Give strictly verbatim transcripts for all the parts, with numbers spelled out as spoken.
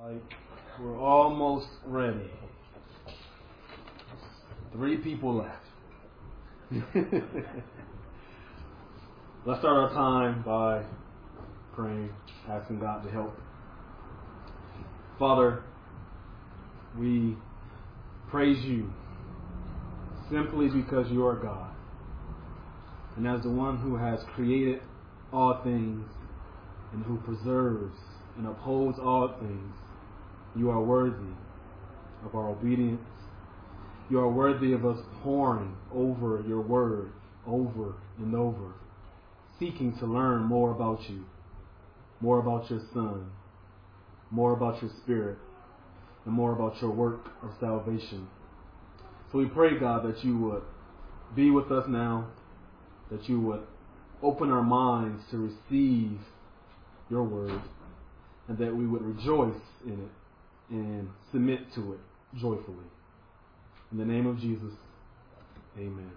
Like, we're almost ready. Three people left. Let's start our time by praying, asking God to help. Father, we praise you simply because you are God. And as the one who has created all things and who preserves and upholds all things, you are worthy of our obedience. You are worthy of us poring over your word over and over, seeking to learn more about you, more about your Son, more about your Spirit, and more about your work of salvation. So we pray, God, that you would be with us now, that you would open our minds to receive your word, and that we would rejoice in it and submit to it joyfully. In the name of Jesus, amen.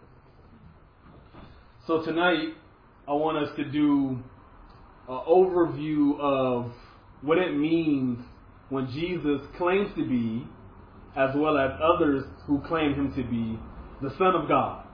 So tonight, I want us to do an overview of what it means when Jesus claims to be, as well as others who claim him to be, the Son of God.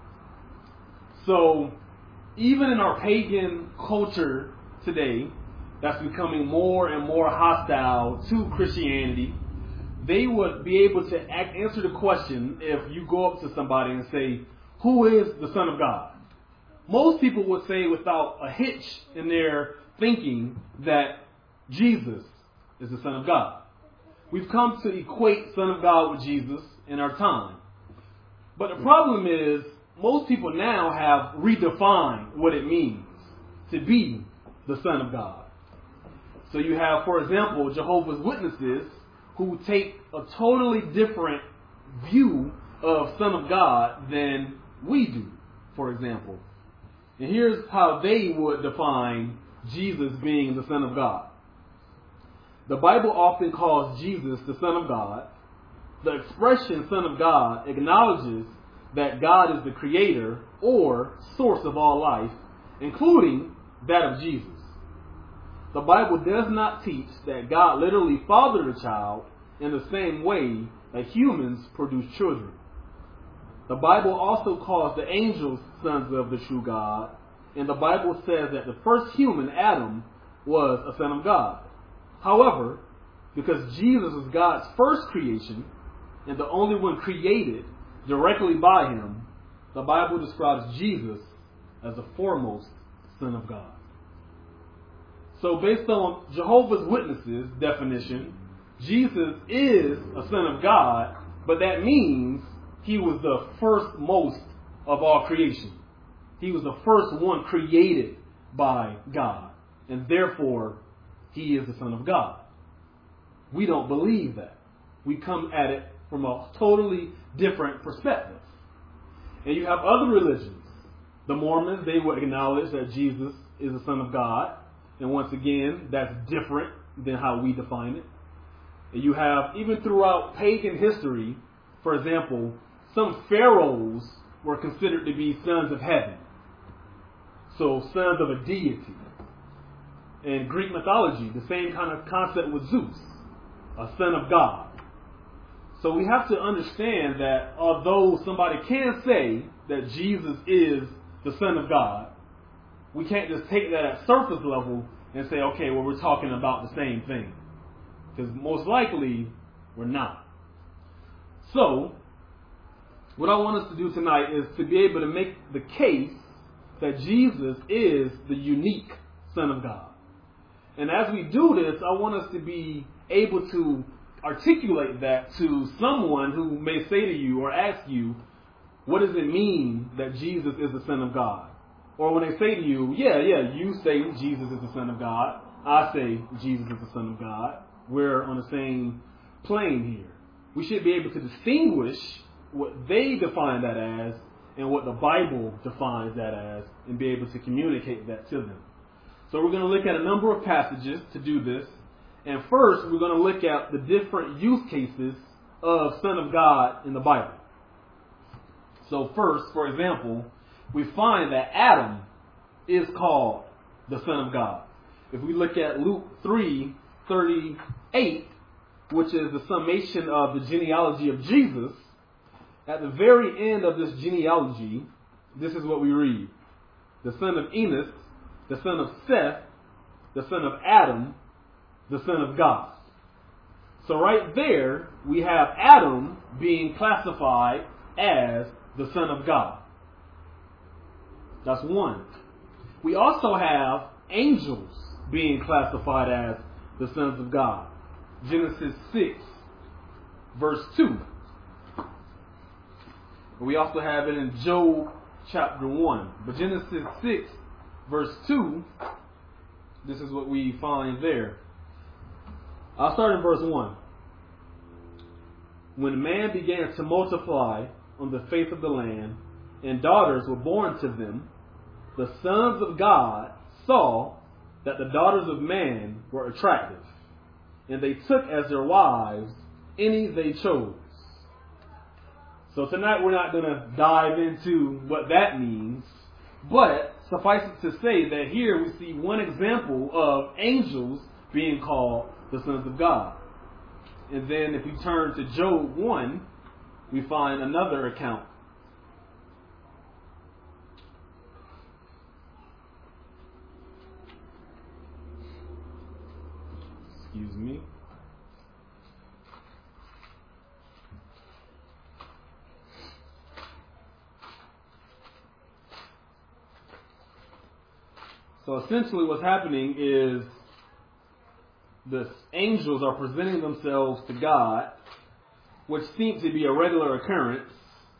So, even in our pagan culture today, that's becoming more and more hostile to Christianity, they would be able to act, answer the question if you go up to somebody and say, who is the Son of God? Most people would say without a hitch in their thinking that Jesus is the Son of God. We've come to equate Son of God with Jesus in our time. But the problem is, most people now have redefined what it means to be the Son of God. So you have, for example, Jehovah's Witnesses who take a totally different view of Son of God than we do, for example. And here's how they would define Jesus being the Son of God. The Bible often calls Jesus the Son of God. The expression Son of God acknowledges that God is the creator or source of all life, including that of Jesus. The Bible does not teach that God literally fathered a child in the same way that humans produce children. The Bible also calls the angels sons of the true God, and the Bible says that the first human, Adam, was a son of God. However, because Jesus is God's first creation and the only one created directly by him, the Bible describes Jesus as the foremost Son of God. So based on Jehovah's Witnesses' definition, Jesus is a Son of God, but that means he was the first most of all creation. He was the first one created by God, and therefore he is the Son of God. We don't believe that. We come at it from a totally different perspective. And you have other religions. The Mormons, they would acknowledge that Jesus is the Son of God. And once again, that's different than how we define it. And you have, even throughout pagan history, for example, some pharaohs were considered to be sons of heaven. So sons of a deity. In Greek mythology, the same kind of concept with Zeus, a son of God. So we have to understand that although somebody can say that Jesus is the Son of God, we can't just take that at surface level and say, okay, well, we're talking about the same thing. Because most likely, we're not. So, what I want us to do tonight is to be able to make the case that Jesus is the unique Son of God. And as we do this, I want us to be able to articulate that to someone who may say to you or ask you, what does it mean that Jesus is the Son of God? Or when they say to you, yeah, yeah, you say Jesus is the Son of God. I say Jesus is the Son of God. We're on the same plane here. We should be able to distinguish what they define that as and what the Bible defines that as and be able to communicate that to them. So we're going to look at a number of passages to do this. And first, we're going to look at the different use cases of Son of God in the Bible. So first, for example, we find that Adam is called the Son of God. If we look at Luke three thirty-eight, which is the summation of the genealogy of Jesus, at the very end of this genealogy, this is what we read. The son of Enos, the son of Seth, the son of Adam, the son of God. So right there, we have Adam being classified as the son of God. That's one. We also have angels being classified as the sons of God. Genesis six, verse two. We also have it in Job chapter one. But Genesis six, verse two, this is what we find there. I'll start in verse one. When man began to multiply on the face of the land, and daughters were born to them, the sons of God saw that the daughters of man were attractive, and they took as their wives any they chose. So tonight we're not going to dive into what that means, but suffice it to say that here we see one example of angels being called the sons of God. And then if we turn to Job one, we find another account. Excuse me. So essentially what's happening is the angels are presenting themselves to God, which seems to be a regular occurrence,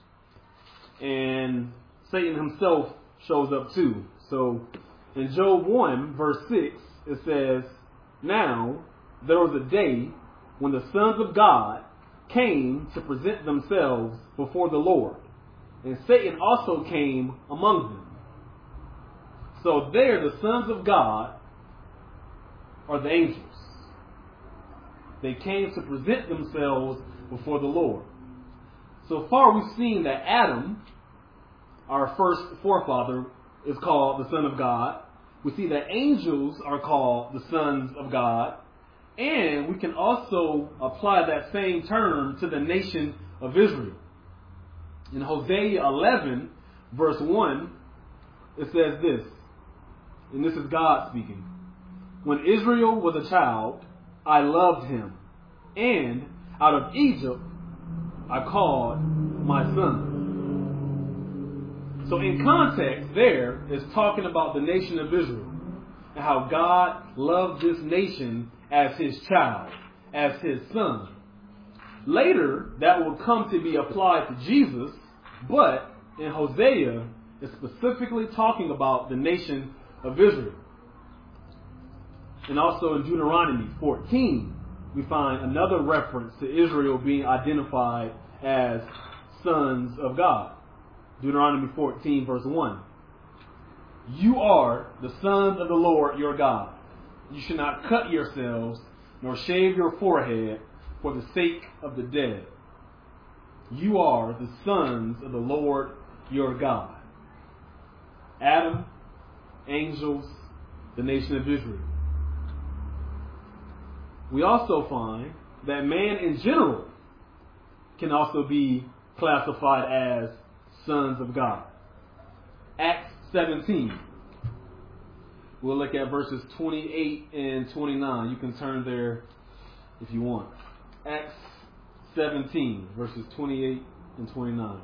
and Satan himself shows up too. So in Job one, verse six, it says, "Now there was a day when the sons of God came to present themselves before the Lord, and Satan also came among them." So there, the sons of God are the angels. They came to present themselves before the Lord. So far, we've seen that Adam, our first forefather, is called the Son of God. We see that angels are called the sons of God. And we can also apply that same term to the nation of Israel. In Hosea eleven, verse one, it says this, and this is God speaking. "When Israel was a child, I loved him, and out of Egypt I called my son." So in context, there is talking about the nation of Israel and how God loved this nation as his child, as his son. Later, that will come to be applied to Jesus, but in Hosea, it's specifically talking about the nation of Israel. And also in Deuteronomy fourteen, we find another reference to Israel being identified as sons of God. Deuteronomy fourteen, verse one. "You are the sons of the Lord your God. You should not cut yourselves, nor shave your forehead for the sake of the dead. You are the sons of the Lord your God." Adam, angels, the nation of Israel. We also find that man in general can also be classified as sons of God. Acts seventeen. We'll look at verses twenty-eight and twenty-nine. You can turn there if you want. Acts seventeen, verses twenty-eight and twenty-nine.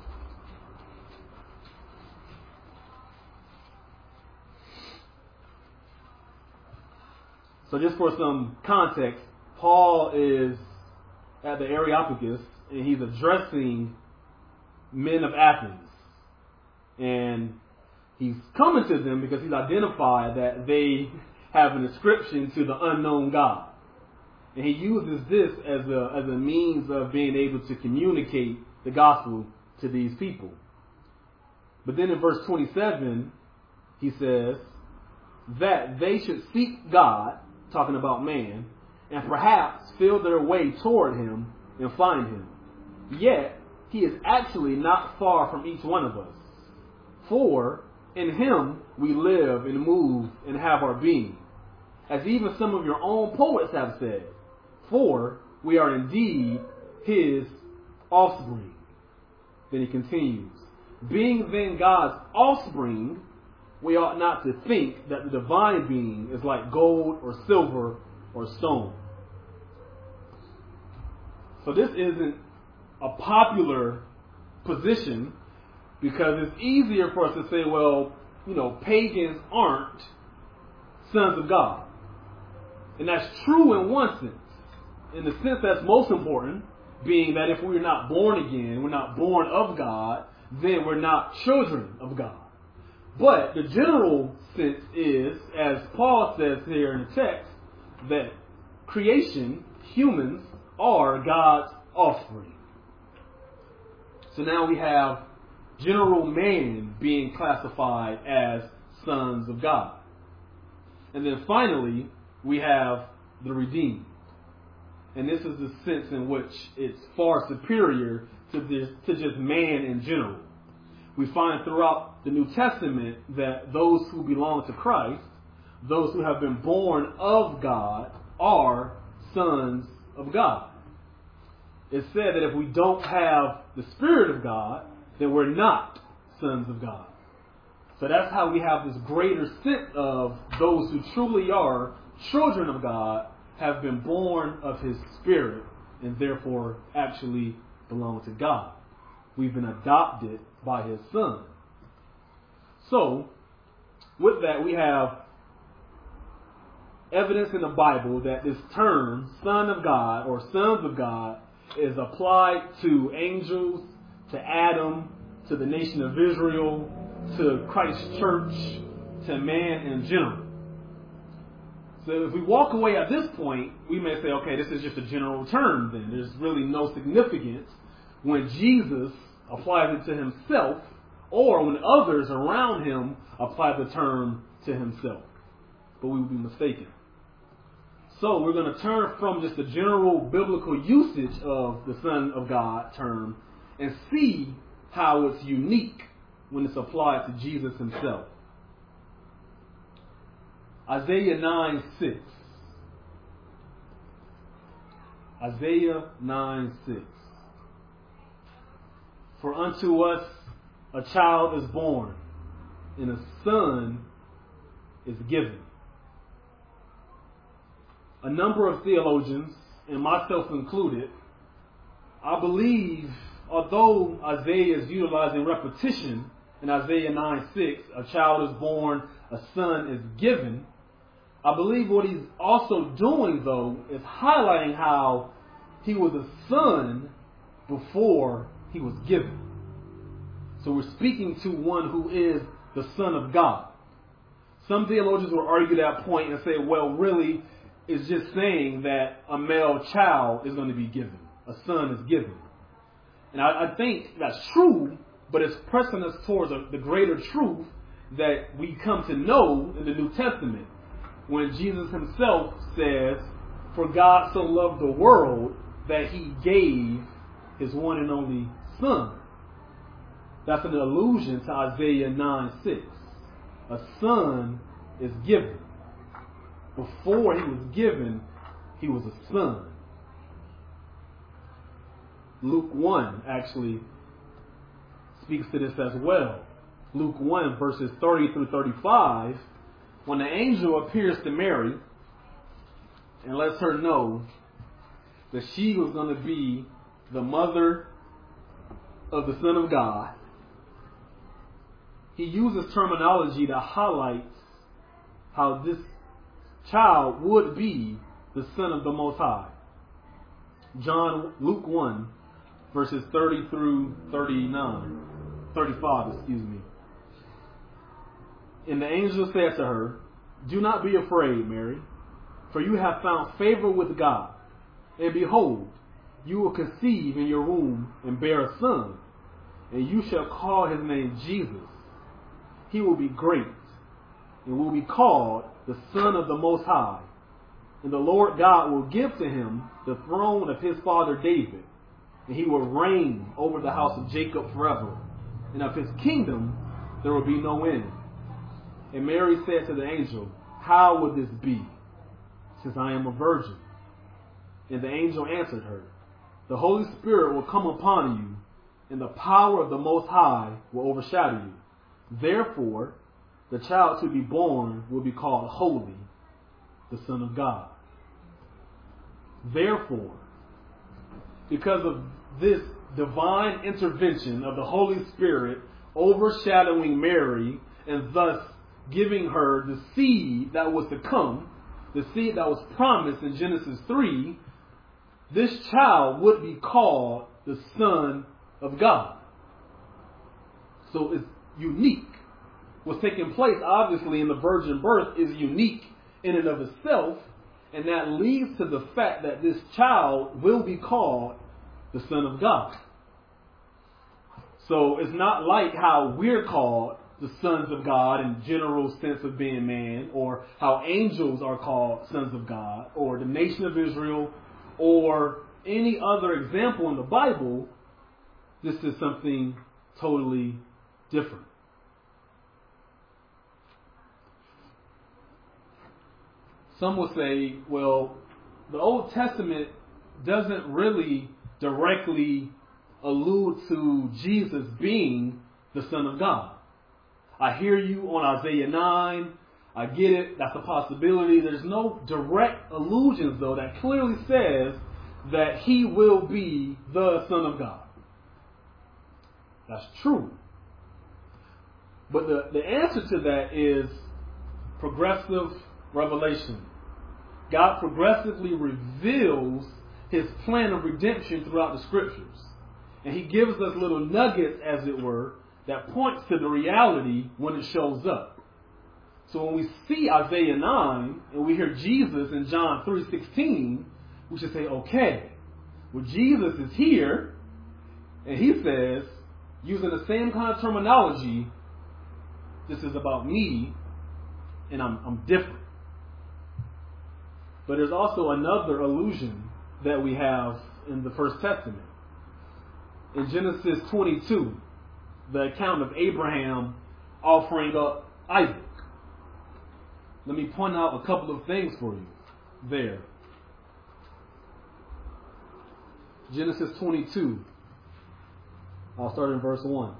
So just for some context, Paul is at the Areopagus and he's addressing men of Athens. And he's coming to them because he's identified that they have an inscription to the unknown God. And he uses this as a, as a means of being able to communicate the gospel to these people. But then in verse twenty-seven, he says that they should seek God, talking about man, and perhaps feel their way toward him and find him. Yet, he is actually not far from each one of us. For in him we live and move and have our being. As even some of your own poets have said, for we are indeed his offspring. Then he continues, being then God's offspring, we ought not to think that the divine being is like gold or silver or stone. So this isn't a popular position, because it's easier for us to say, well, you know, pagans aren't sons of God. And that's true in one sense. In the sense that's most important, being that if we're not born again, we're not born of God, then we're not children of God. But the general sense is, as Paul says here in the text, that creation, humans, are God's offspring. So now we have general man being classified as sons of God. And then finally, we have the redeemed. And this is the sense in which it's far superior to, this, to just man in general. We find throughout the New Testament that those who belong to Christ, those who have been born of God, are sons of God. It's said that if we don't have the Spirit of God, then we're not sons of God. So that's how we have this greater sense of those who truly are children of God have been born of his Spirit and therefore actually belong to God. We've been adopted by his Son. So, with that, we have evidence in the Bible that this term, Son of God or sons of God, is applied to angels, to Adam, to the nation of Israel, to Christ's church, to man in general. So if we walk away at this point, we may say, okay, this is just a general term then. There's really no significance when Jesus applies it to himself or when others around him apply the term to himself. But we would be mistaken. So we're going to turn from just the general biblical usage of the Son of God term and see how it's unique when it's applied to Jesus himself. Isaiah nine six. Isaiah nine six. For unto us a child is born, and a son is given. A number of theologians, and myself included, I believe, although Isaiah is utilizing repetition in Isaiah nine six, a child is born, a son is given, I believe what he's also doing, though, is highlighting how he was a son before he was given. So we're speaking to one who is the Son of God. Some theologians will argue that point and say, well, really, it's just saying that a male child is going to be given. A son is given. And I, I think that's true, but it's pressing us towards a, the greater truth that we come to know in the New Testament. When Jesus himself says, for God so loved the world that he gave his one and only Son. That's an allusion to Isaiah nine six. A son is given. Before he was given, he was a son. Luke one actually speaks to this as well. Luke one verses thirty through thirty-five, when the angel appears to Mary and lets her know that she was going to be the mother of the Son of God, he uses terminology that highlights how this child would be the Son of the Most High. John, Luke one, verses thirty through thirty-nine, thirty-five, excuse me. And the angel said to her, do not be afraid, Mary, for you have found favor with God. And behold, you will conceive in your womb and bear a son, and you shall call his name Jesus. He will be great, and will be called the Son of the Most High. And the Lord God will give to him the throne of his father David, and he will reign over the house of Jacob forever. And of his kingdom there will be no end. And Mary said to the angel, how would this be, since I am a virgin? And the angel answered her, the Holy Spirit will come upon you, and the power of the Most High will overshadow you. Therefore, the child to be born will be called Holy, the Son of God. Therefore, because of this divine intervention of the Holy Spirit overshadowing Mary and thus giving her the seed that was to come, the seed that was promised in Genesis three, this child would be called the Son of God. So it's unique. What's taking place, obviously, in the virgin birth is unique in and of itself, and that leads to the fact that this child will be called the Son of God. So it's not like how we're called the sons of God in general sense of being man, or how angels are called sons of God, or the nation of Israel, or any other example in the Bible. This is something totally different. Some will say, well, the Old Testament doesn't really directly allude to Jesus being the Son of God. I hear you on Isaiah nine. I get it. That's a possibility. There's no direct allusions, though, that clearly says that he will be the Son of God. That's true. But the, the answer to that is progressive revelation. God progressively reveals his plan of redemption throughout the scriptures. And he gives us little nuggets, as it were, that points to the reality when it shows up. So when we see Isaiah nine and we hear Jesus in John three sixteen, we should say, okay, well, Jesus is here, and he says, using the same kind of terminology, this is about me, and I'm, I'm different. But there's also another allusion that we have in the First Testament. In Genesis twenty-two, the account of Abraham offering up Isaac. Let me point out a couple of things for you there. Genesis twenty-two. I'll start in verse one.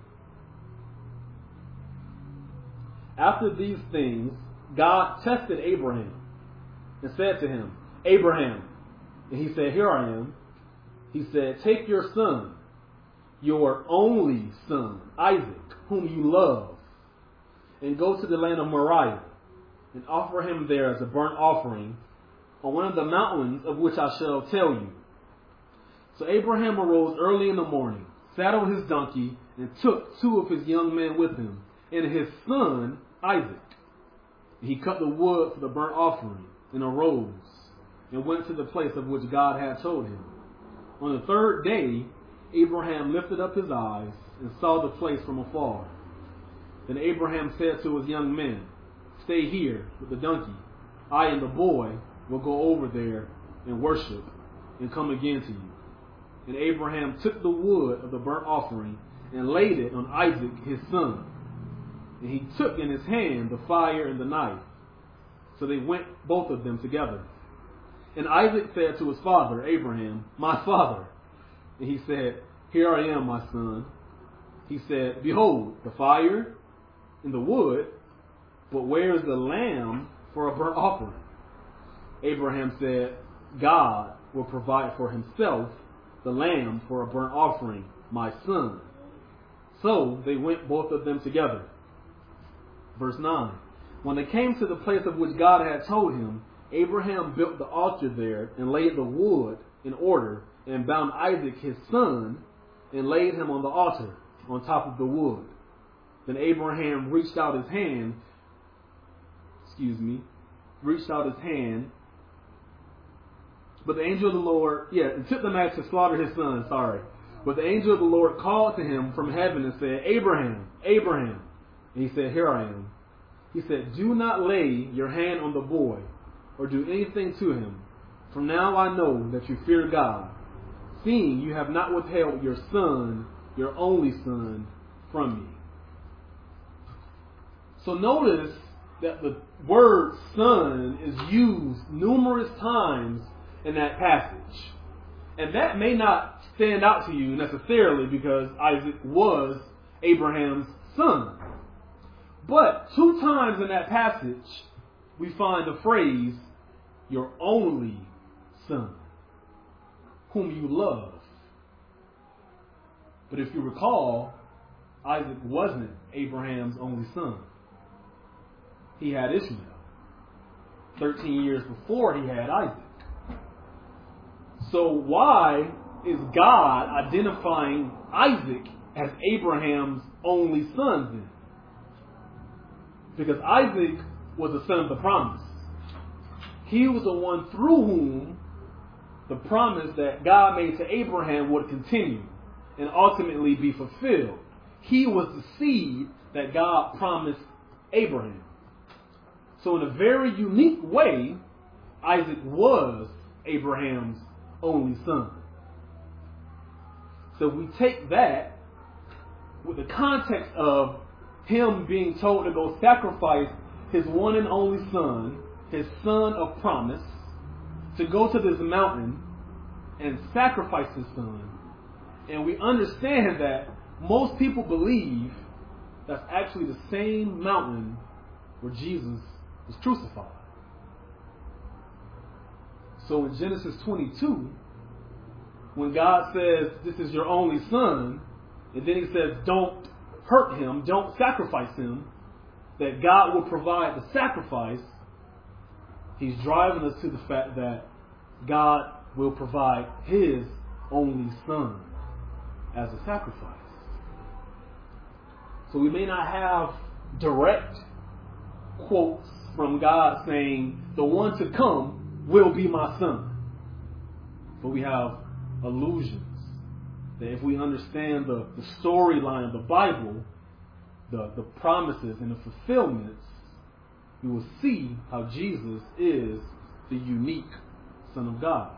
After these things, God tested Abraham and said to him, Abraham. And he said, here I am. He said, take your son, your only son, Isaac, whom you love, and go to the land of Moriah, and offer him there as a burnt offering on one of the mountains of which I shall tell you. So Abraham arose early in the morning, saddled his donkey, and took two of his young men with him, and his son Isaac. And he cut the wood for the burnt offering, and arose, and went to the place of which God had told him. On the third day, Abraham lifted up his eyes, and saw the place from afar. Then Abraham said to his young men, stay here with the donkey. I and the boy will go over there and worship, and come again to you. And Abraham took the wood of the burnt offering, and laid it on Isaac his son. And he took in his hand the fire and the knife. So they went both of them together. And Isaac said to his father, Abraham, my father. And he said, here I am, my son. He said, behold, the fire and the wood, but where is the lamb for a burnt offering? Abraham said, God will provide for himself the lamb for a burnt offering, my son. So they went both of them together. Verse nine. When they came to the place of which God had told him, Abraham built the altar there, and laid the wood in order, and bound Isaac his son, and laid him on the altar on top of the wood. Then Abraham reached out his hand, excuse me, reached out his hand, but the angel of the Lord, yeah, and took the knife to slaughter his son, sorry. But the angel of the Lord called to him from heaven and said, Abraham, Abraham. And he said, here I am. He said, do not lay your hand on the boy, or do anything to him. For now I know that you fear God, seeing you have not withheld your son, your only son, from me. So notice that the word son is used numerous times in that passage. And that may not stand out to you necessarily because Isaac was Abraham's son. But two times in that passage, we find the phrase, your only son, whom you love. But if you recall, Isaac wasn't Abraham's only son. He had Ishmael. Thirteen years before he had Isaac. So why is God identifying Isaac as Abraham's only son then? Because Isaac was the son of the promise. He was the one through whom the promise that God made to Abraham would continue and ultimately be fulfilled. He was the seed that God promised Abraham. So in a very unique way, Isaac was Abraham's only son. So we take that with the context of him being told to go sacrifice his one and only son, his son of promise, to go to this mountain and sacrifice his son. And we understand that most people believe that's actually the same mountain where Jesus was crucified. So in Genesis twenty-two, when God says, this is your only son, and then he says, don't hurt him, don't sacrifice him, that God will provide the sacrifice, he's driving us to the fact that God will provide his only son as a sacrifice. So we may not have direct quotes from God saying, the one to come will be my son. But we have allusions that if we understand the, the storyline of the Bible, the, the promises and the fulfillments, we will see how Jesus is the unique Son of God.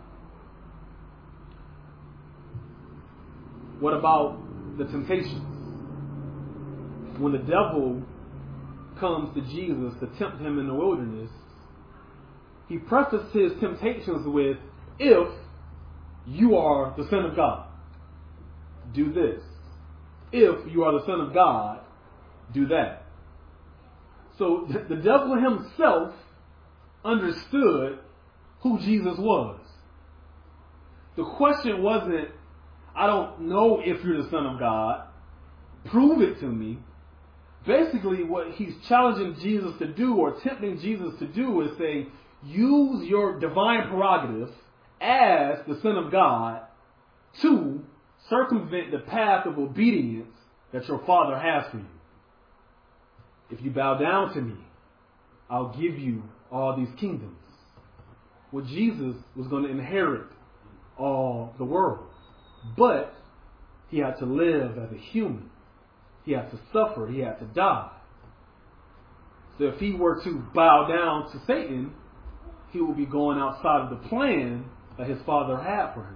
What about the temptations? When the devil comes to Jesus to tempt him in the wilderness, he prefaced his temptations with, if you are the Son of God, do this. If you are the Son of God, do that. So the devil himself understood who Jesus was. The question wasn't, I don't know if you're the Son of God, prove it to me. Basically, what he's challenging Jesus to do, or tempting Jesus to do, is say, use your divine prerogative as the Son of God to circumvent the path of obedience that your Father has for you. If you bow down to me, I'll give you all these kingdoms. Well, Jesus was going to inherit all the world. But he had to live as a human. He had to suffer. He had to die. So if he were to bow down to Satan, he would be going outside of the plan that his Father had for him.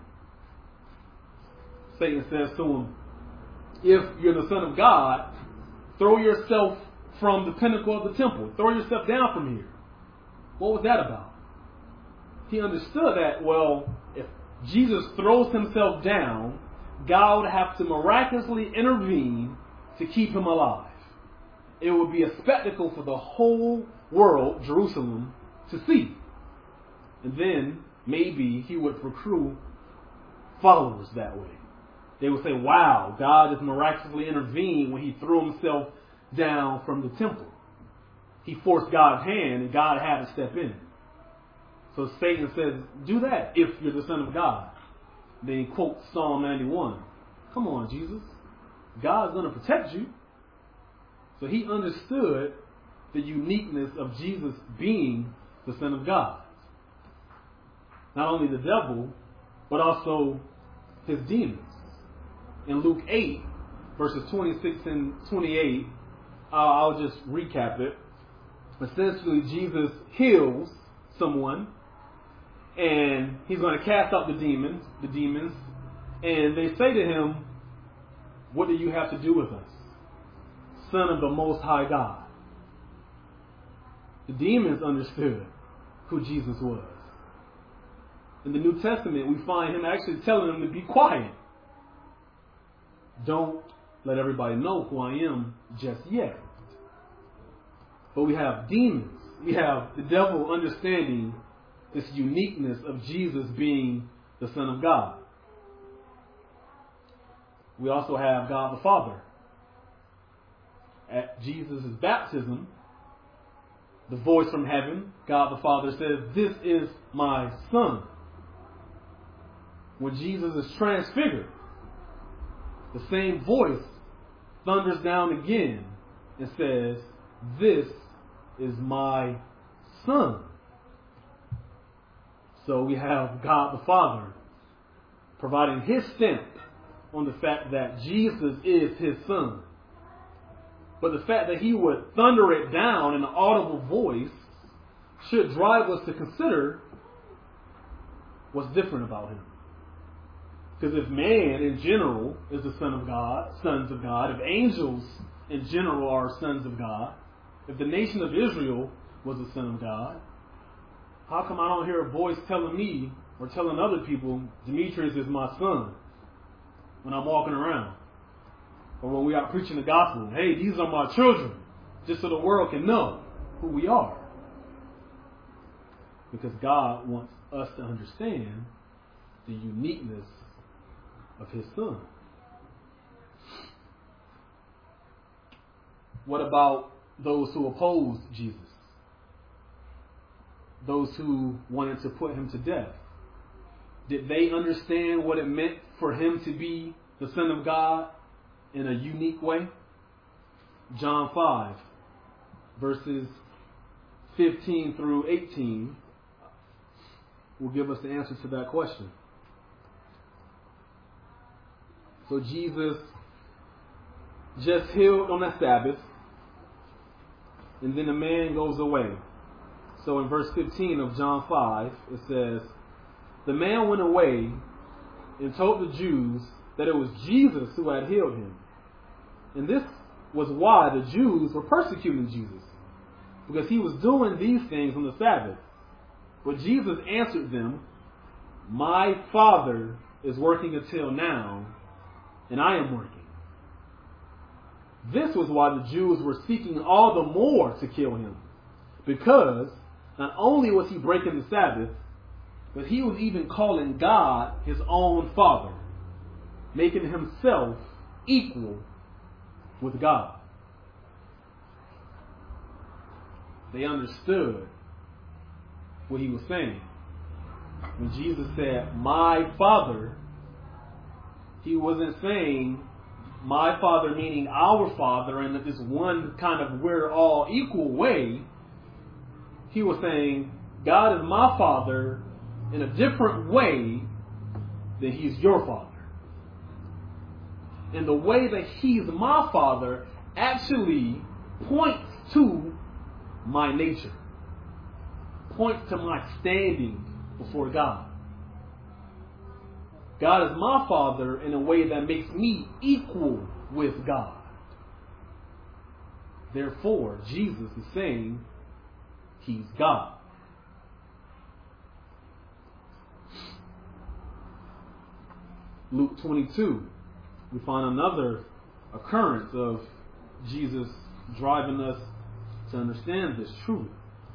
Satan says to him, if you're the Son of God, throw yourself from the pinnacle of the temple. Throw yourself down from here. What was that about? He understood that, well, if Jesus throws himself down, God would have to miraculously intervene to keep him alive. It would be a spectacle for the whole world, Jerusalem, to see. And then maybe he would recruit followers that way. They would say, wow, God has miraculously intervened when he threw himself down from the temple. He forced God's hand and God had to step in. So Satan says, do that if you're the Son of God. Then he quotes Psalm ninety-one. Come on, Jesus. God's going to protect you. So he understood the uniqueness of Jesus being the Son of God. Not only the devil, but also his demons. In Luke eight, verses twenty-six and twenty-eight, uh, I'll just recap it. Essentially, Jesus heals someone, and he's going to cast out the demons, the demons, and they say to him, what do you have to do with us, Son of the Most High God? The demons understood who Jesus was. in the New Testament, we find him actually telling them to be quiet. Don't let everybody know who I am just yet. But we have demons. We have the devil understanding this uniqueness of Jesus being the Son of God. We also have God the Father. At Jesus' baptism, the voice from heaven, God the Father says, "This is my Son." When Jesus is transfigured, the same voice thunders down again and says, "This is my Son." So we have God the Father providing his stamp on the fact that Jesus is his Son. But the fact that he would thunder it down in an audible voice should drive us to consider what's different about him. Because if man in general is the Son of God, sons of God, if angels in general are sons of God, if the nation of Israel was the Son of God, how come I don't hear a voice telling me or telling other people, Demetrius is my son, when I'm walking around? Or when we are preaching the gospel, hey, these are my children, just so the world can know who we are. Because God wants us to understand the uniqueness of his Son. What about those who opposed Jesus? Those who wanted to put him to death? Did they understand what it meant for him to be the Son of God in a unique way? John five, verses fifteen through eighteen will give us the answer to that question. So Jesus just healed on the Sabbath, and then the man goes away. So in verse fifteen of John five, it says, "The man went away and told the Jews that it was Jesus who had healed him. And this was why the Jews were persecuting Jesus, because he was doing these things on the Sabbath. But Jesus answered them, 'My Father is working until now, and I am working.' This was why the Jews were seeking all the more to kill him, because not only was he breaking the Sabbath, but he was even calling God his own Father, making himself equal with God." They understood what he was saying. When Jesus said, "My Father," he wasn't saying my Father meaning our Father in this one kind of we're all equal way. He was saying, God is my Father in a different way than he's your Father. And the way that he's my Father actually points to my nature, points to my standing before God. God is my Father in a way that makes me equal with God. Therefore, Jesus is saying he's God. Luke twenty-two, we find another occurrence of Jesus driving us to understand this truth.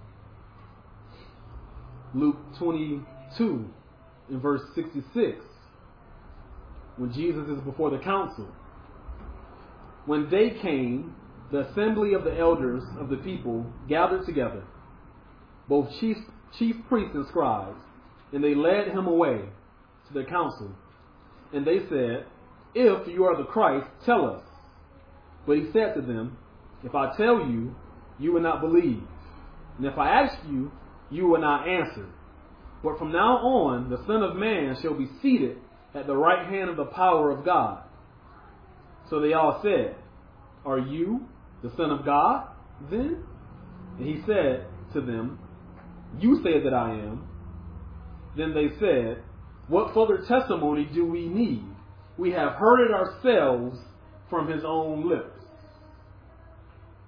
Luke twenty-two, in verse sixty-six, when Jesus is before the council. When day came, the assembly of the elders of the people gathered together, both chief, chief priests and scribes, and they led him away to the council. And they said, "If you are the Christ, tell us." But he said to them, "If I tell you, you will not believe. And if I ask you, you will not answer. But from now on, the Son of Man shall be seated at the right hand of the power of God." So they all said, "Are you the Son of God then?" And he said to them, "You say that I am." Then they said, "What further testimony do we need? We have heard it ourselves from his own lips."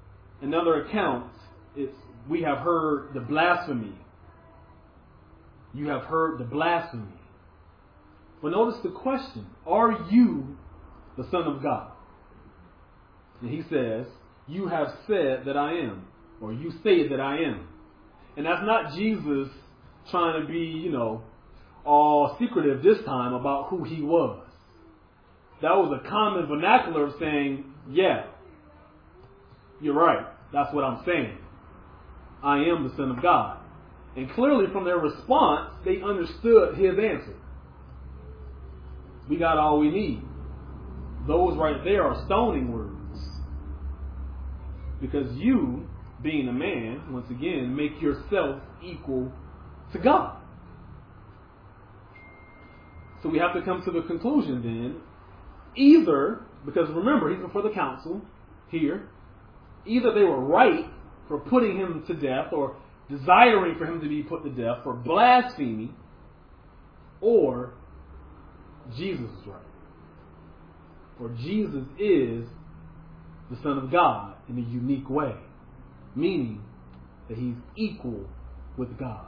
In other accounts, it's we have heard the blasphemy. You have heard the blasphemy. But notice the question, are you the Son of God? And he says, you have said that I am, or you say that I am. And that's not Jesus trying to be, you know, all secretive this time about who he was. That was a common vernacular of saying, yeah, you're right. That's what I'm saying. I am the Son of God. And clearly from their response, they understood his answer. We got all we need. Those right there are stoning words. Because you, being a man, once again, make yourself equal to God. So we have to come to the conclusion then, either, because remember, he's before the council here, either they were right for putting him to death or desiring for him to be put to death for blasphemy, or Jesus is right. For Jesus is the Son of God in a unique way, meaning that he's equal with God.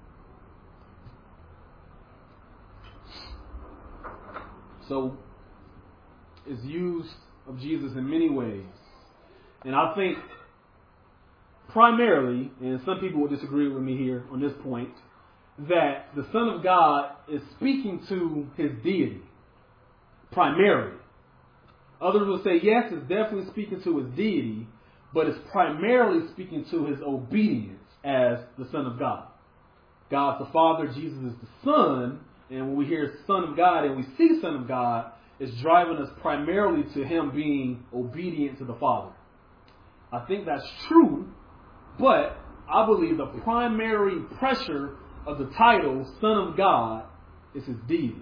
So, it's used of Jesus in many ways. And I think primarily, and some people will disagree with me here on this point, that the Son of God is speaking to his deity, primarily. Others will say, yes, it's definitely speaking to his deity, but it's primarily speaking to his obedience as the Son of God. God's the Father, Jesus is the Son, and when we hear Son of God and we see Son of God, it's driving us primarily to him being obedient to the Father. I think that's true, but I believe the primary pressure of the title Son of God is his deity.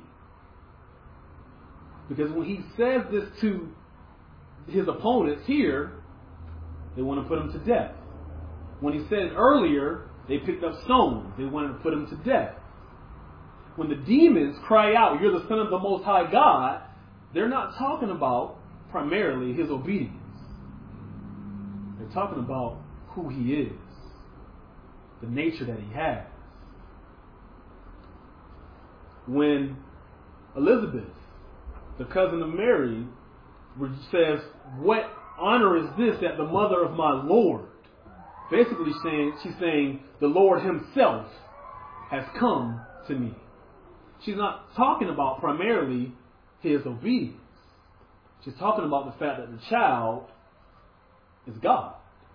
Because when he says this to his opponents here, they want to put him to death. When he said earlier, they picked up stones. They wanted to put him to death. When the demons cry out, you're the Son of the Most High God, they're not talking about primarily his obedience. They're talking about who he is, the nature that he has. When Elizabeth, the cousin of Mary, says, what honor is this that the mother of my Lord? Basically saying, she's saying, the Lord himself has come to me. She's not talking about primarily his obedience. She's talking about the fact that the child is God.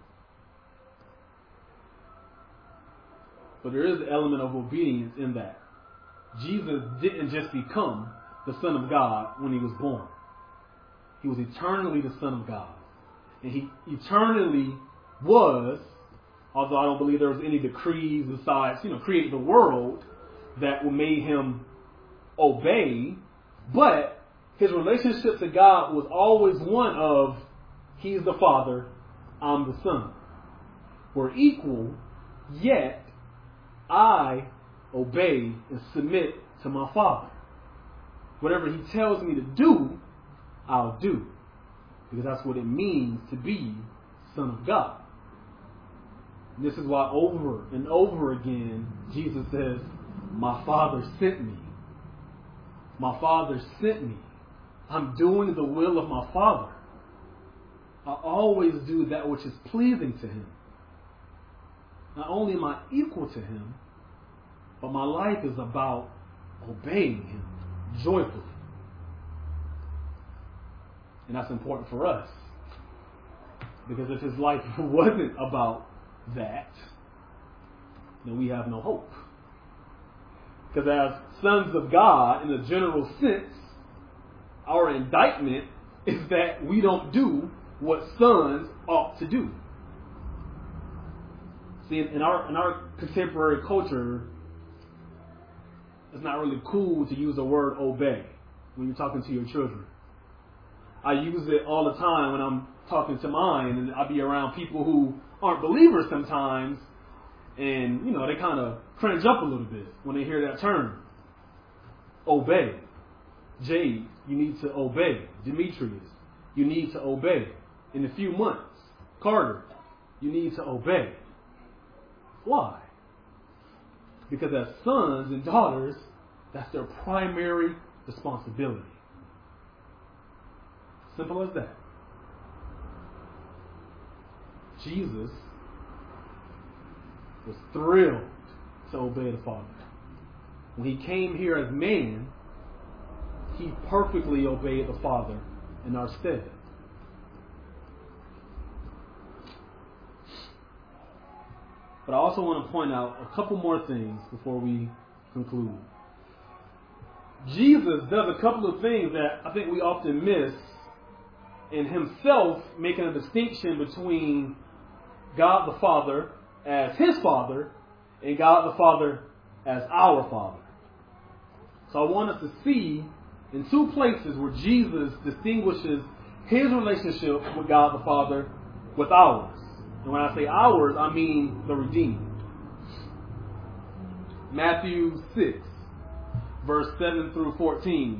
But there is an element of obedience in that. Jesus didn't just become the Son of God when he was born. He was eternally the Son of God. And he eternally was, although I don't believe there was any decrees besides, you know, create the world that made him obey, but his relationship to God was always one of, he's the Father, I'm the Son. We're equal, yet I obey and submit to my Father. Whatever he tells me to do, I'll do. Because that's what it means to be Son of God. And this is why over and over again, Jesus says, my Father sent me. My Father sent me. I'm doing the will of my Father. I always do that which is pleasing to him. Not only am I equal to him, but my life is about obeying him joyfully. And that's important for us. Because if his life wasn't about that, then we have no hope. Because as sons of God, in a general sense, our indictment is that we don't do what sons ought to do. See, in our in our contemporary culture, it's not really cool to use the word obey when you're talking to your children. I use it all the time when I'm talking to mine, and I'll be around people who aren't believers sometimes, and, you know, they kind of cringe up a little bit when they hear that term. Obey. Jade, you need to obey. Demetrius, you need to obey. In a few months, Carter, you need to obey. Why? Because as sons and daughters, that's their primary responsibility. Simple as that. Jesus was thrilled to obey the Father. When he came here as man, he perfectly obeyed the Father in our stead. But I also want to point out a couple more things before we conclude. Jesus does a couple of things that I think we often miss in himself, making a distinction between God the Father as his Father and God the Father as our Father. So I want us to see in two places where Jesus distinguishes his relationship with God the Father with ours. And when I say ours, I mean the redeemed. Matthew six, verse seven through fourteen.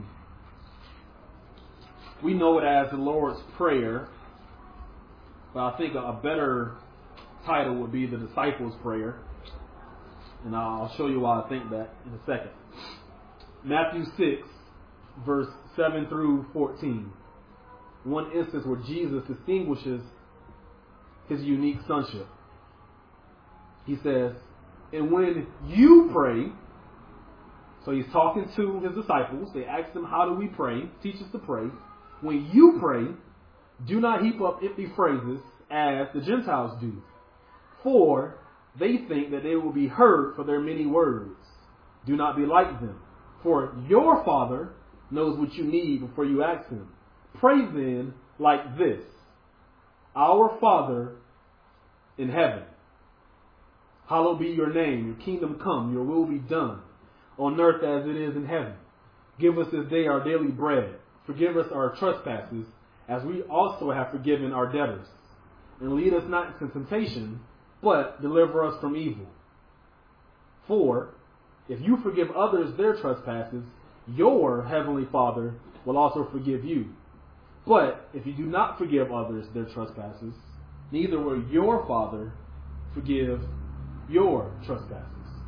We know it as the Lord's Prayer, but I think a better title would be the Disciples' Prayer. And I'll show you why I think that in a second. Matthew six, verse seven through fourteen. One instance where Jesus distinguishes his unique sonship. He says, and when you pray, so he's talking to his disciples. They asked him, how do we pray? Teach us to pray. When you pray, do not heap up empty phrases as the Gentiles do, for they think that they will be heard for their many words. Do not be like them, for your Father knows what you need before you ask him. Pray then like this: Our Father in heaven, hallowed be your name. Your kingdom come, your will be done on earth as it is in heaven. Give us this day our daily bread. Forgive us our trespasses, as we also have forgiven our debtors. And lead us not into temptation, but deliver us from evil. For if you forgive others their trespasses, your heavenly Father will also forgive you. But if you do not forgive others their trespasses, neither will your Father forgive your trespasses.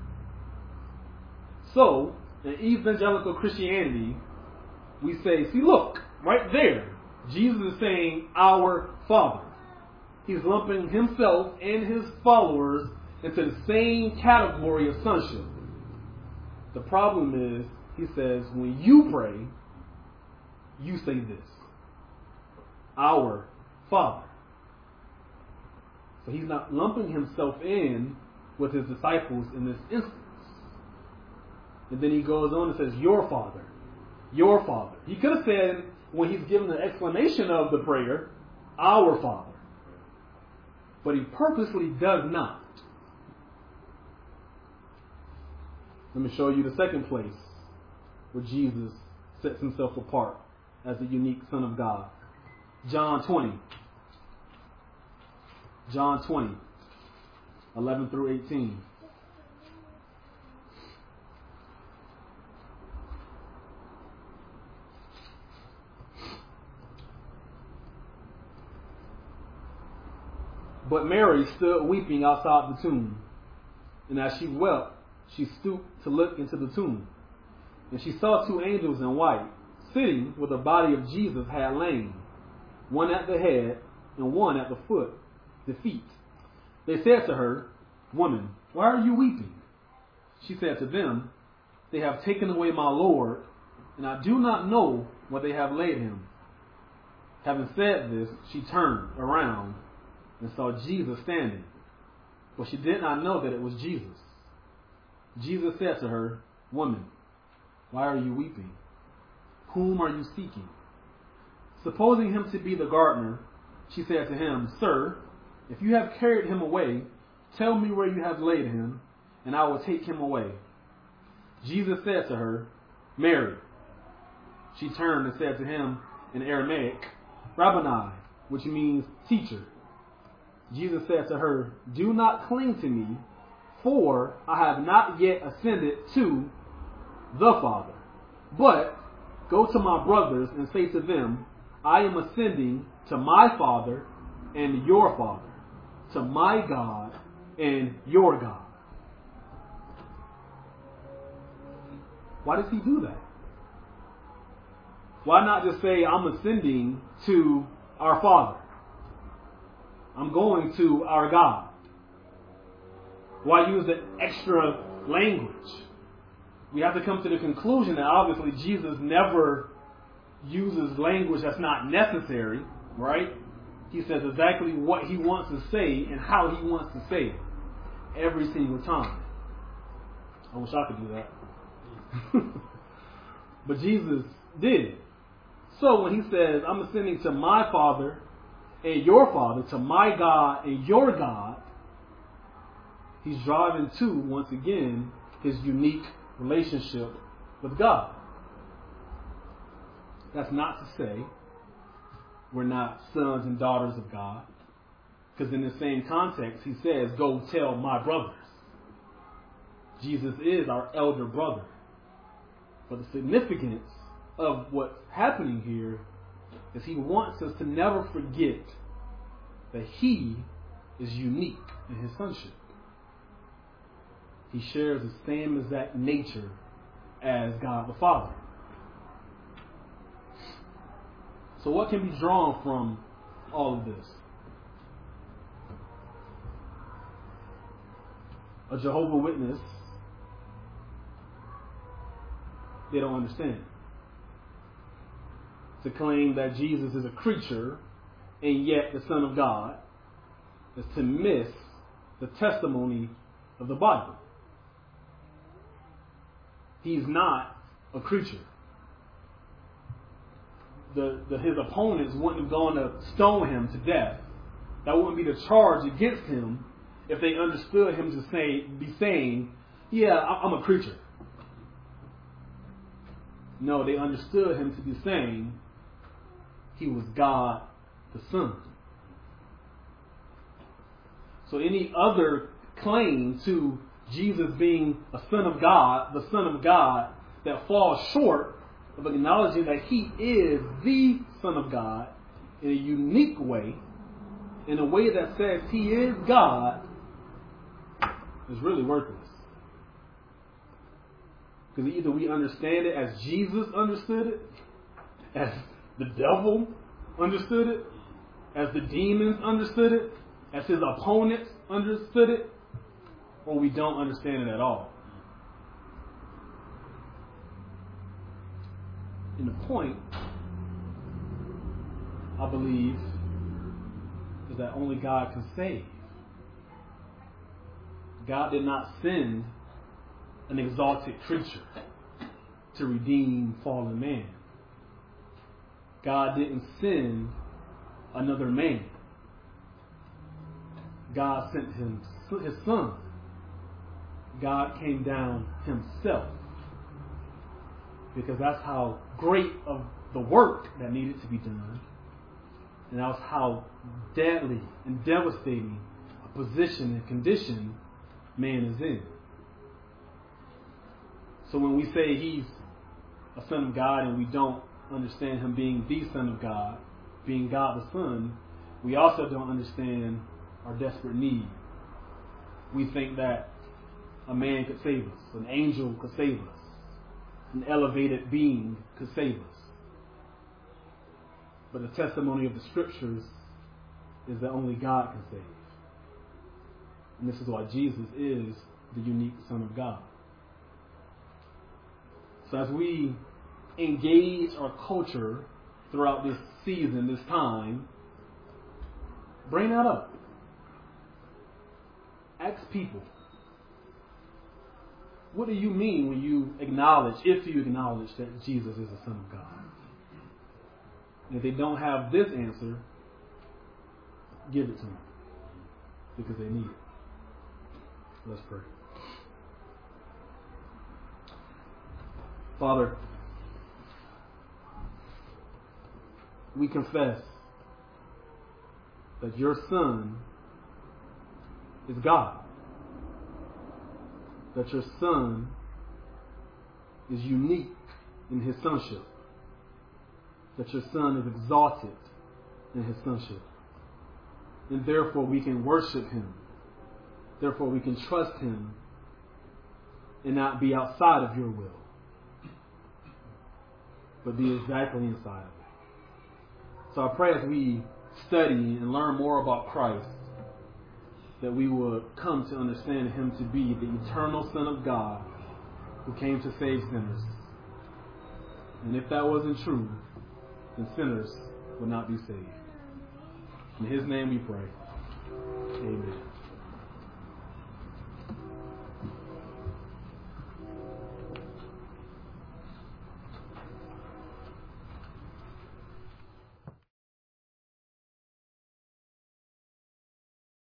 So, in evangelical Christianity, we say, see, look, right there, Jesus is saying, our Father. He's lumping himself and his followers into the same category of sonship. The problem is, he says, when you pray, you say this: our Father. So he's not lumping himself in with his disciples in this instance. And then he goes on and says, your Father. Your Father. He could have said, when he's giving the explanation of the prayer, our Father. But he purposely does not. Let me show you the second place where Jesus sets himself apart as the unique Son of God. John twenty. John twenty, eleven through eighteen. But Mary stood weeping outside the tomb. And as she wept, she stooped to look into the tomb. And she saw two angels in white, sitting where the body of Jesus had lain, one at the head and one at the foot, the feet. They said to her, Woman, why are you weeping? She said to them, They have taken away my Lord, and I do not know where they have laid him. Having said this, she turned around and saw Jesus standing, but she did not know that it was Jesus. Jesus said to her, Woman, why are you weeping? Whom are you seeking? Supposing him to be the gardener, she said to him, Sir, if you have carried him away, tell me where you have laid him, and I will take him away. Jesus said to her, Mary. She turned and said to him in Aramaic, Rabboni, which means teacher. Jesus said to her, Do not cling to me, for I have not yet ascended to the Father. But go to my brothers and say to them, I am ascending to my Father and your Father, to my God and your God. Why does he do that? Why not just say, I'm ascending to our Father? I'm going to our God. Why use the extra language? We have to come to the conclusion that obviously Jesus never uses language that's not necessary, right? He says exactly what he wants to say and how he wants to say it every single time. I wish I could do that. But Jesus did. So when he says, I'm ascending to my Father and your Father, to my God and your God, he's driving to, once again, his unique relationship with God. That's not to say we're not sons and daughters of God, because in the same context, he says, go tell my brothers. Jesus is our elder brother. But the significance of what's happening here is he wants us to never forget that he is unique in his sonship. He shares the same exact nature as God the Father. So what can be drawn from all of this? A Jehovah's Witness, they don't understand. To claim that Jesus is a creature and yet the Son of God is to miss the testimony of the Bible. He's not a creature. The, the, his opponents wouldn't have gone to stone him to death. That wouldn't be the charge against him if they understood him to say, be saying, yeah, I'm a creature. No, they understood him to be saying he was God the Son. So any other claim to Jesus being a Son of God, the Son of God, that falls short of acknowledging that he is the Son of God in a unique way, in a way that says he is God, is really worthless. Because either we understand it as Jesus understood it, as the devil understood it, as the demons understood it, as his opponents understood it, or we don't understand it at all. And the point, I believe, is that only God can save. God did not send an exalted creature to redeem fallen man. God didn't send another man. God sent him, his Son. God came down himself. Because that's how great of the work that needed to be done. And that was how deadly and devastating a position and condition man is in. So when we say he's a Son of God and we don't understand him being the Son of God, being God the Son, we also don't understand our desperate need. We think that a man could save us, an angel could save us, an elevated being could save us. But the testimony of the Scriptures is that only God can save. And this is why Jesus is the unique Son of God. So as we engage our culture throughout this season, this time, bring that up. Ask people, what do you mean when you acknowledge, if you acknowledge that Jesus is the Son of God? And if they don't have this answer, give it to them, because they need it. Let's pray. Father, we confess that your Son is God. That your Son is unique in his sonship. That your Son is exalted in his sonship. And therefore we can worship him. Therefore we can trust him and not be outside of your will. but be exactly inside of it. So I pray as we study and learn more about Christ, that we will come to understand Him to be the eternal Son of God who came to save sinners. And if that wasn't true, then sinners would not be saved. In His name we pray. Amen.